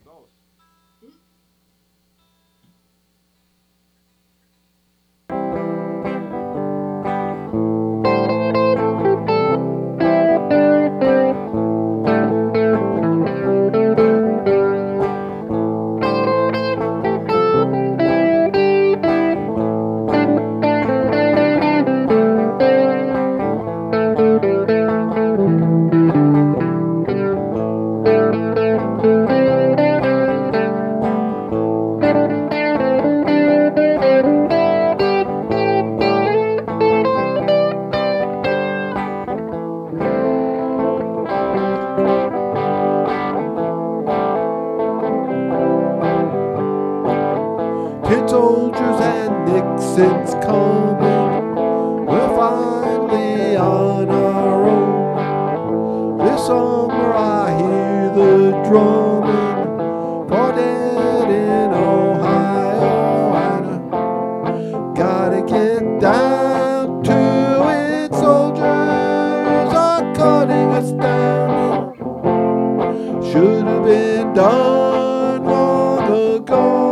Tin soldiers and Nixon's coming. We're finally on our own. This summer I hear the drumming for dead in Ohio. And I gotta get down to it. Soldiers are cutting us down. Should have been done long ago.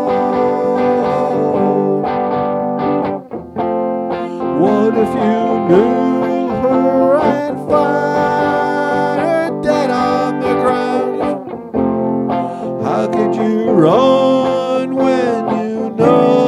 What if you knew her and found her dead on the ground? How could you run when you know?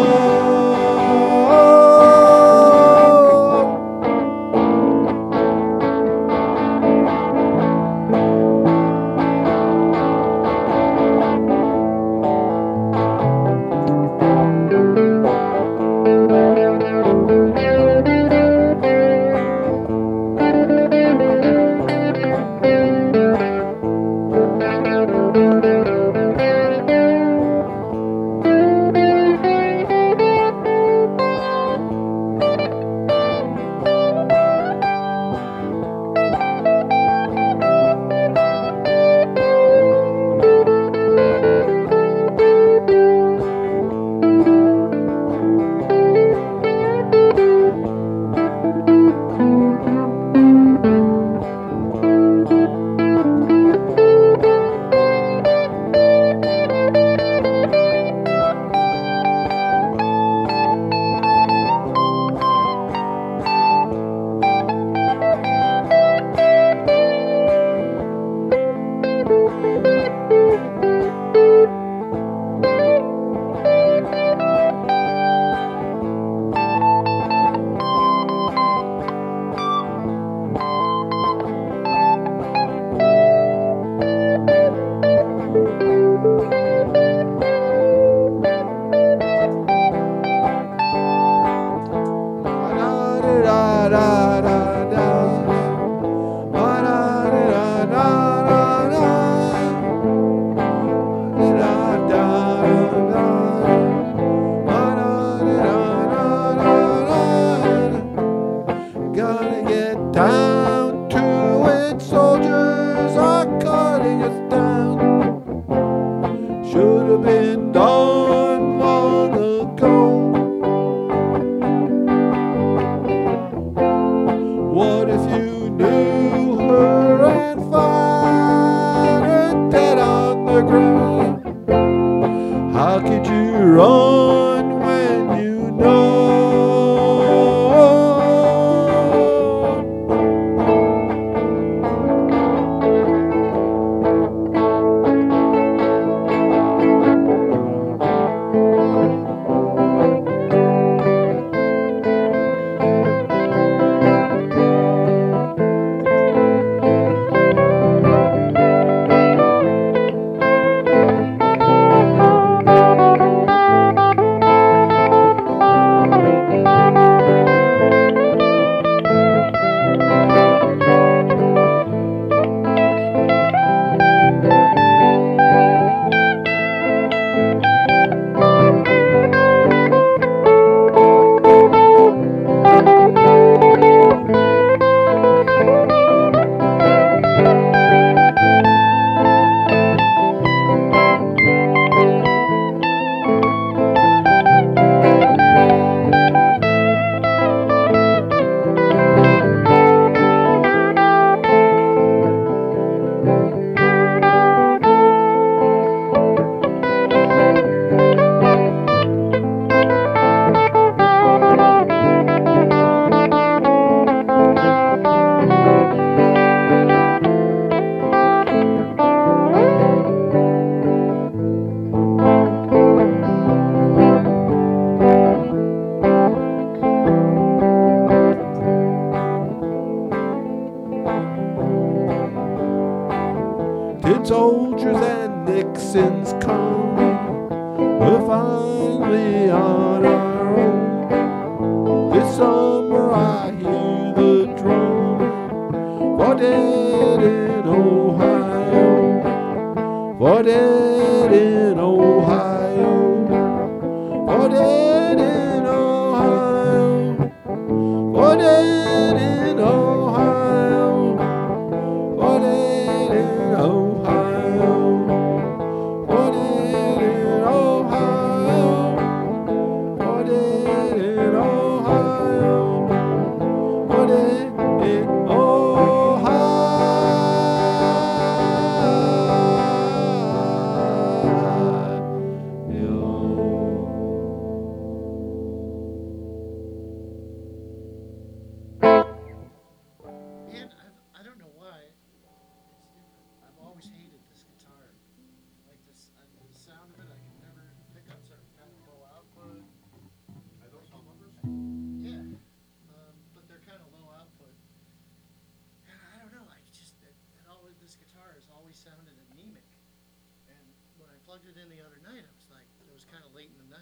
Gotta get down to it. Soldiers are cutting us down. Should have been done long ago. What if you knew her and found her dead on the ground? How could you run when you know? Jackson's coming. We're finally on our own. This summer I hear the drum for dead in Ohio, for dead in Ohio, for dead in Ohio, for dead in Ohio, for dead in Ohio, for dead in Ohio, for dead in Ohio, for dead in And I don't know why it's different. I've always hated this guitar. Like this, the sound of it, I can never. Pickups are kind of low output. Are those humbuckers? Yeah, but they're kind of low output. And I don't know. I just this guitar has always sounded anemic. And when I plugged it in the other night, I was like, it was kind of late in the